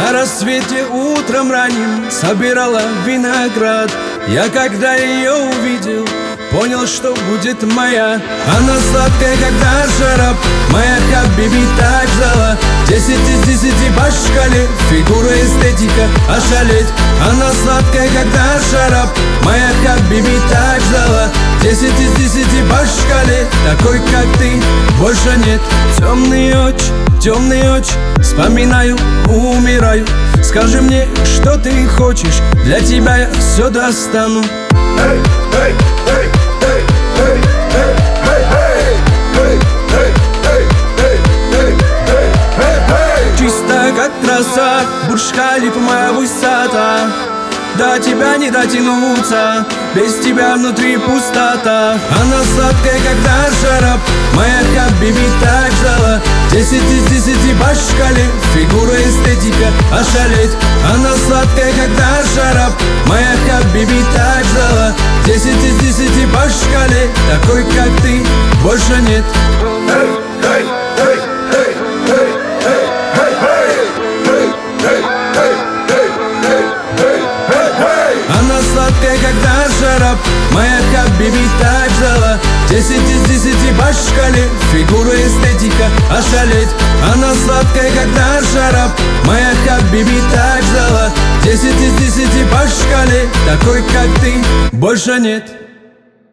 На рассвете утром ранним собирала виноград. Я когда ее увидел, понял, что будет моя. Она сладкая, как шарап, моя хабиби так ждала. 10 из 10 по шкале, фигура, эстетика, ошалеть. Она сладкая, как шарап, моя хабиби так ждала. 10 из 10 по шкале, такой как ты больше нет. Темные очи, вспоминаю, умираю. Скажи мне, что ты хочешь, для тебя я все достану. Чисто как трасса, Бурдж-Халифа моя высота. До тебя не дотянуться, без тебя внутри пустота. Она сладкая, как шарап, моя хабиби так ждала. 10 из 10 по шкале, фигура, эстетика, ошалеть. Она сладкая, как шарап, моя хабиби так ждала. 10 из 10 по шкале, такой как ты больше нет. Она сладкая, как шарап, моя хабиби так ждала. 10 из 10 по шкале, фигура, эстетика, ошалеть. Она сладкая, как шарап, моя хабиби так ждала. 10 из 10 по шкале, такой как ты больше нет.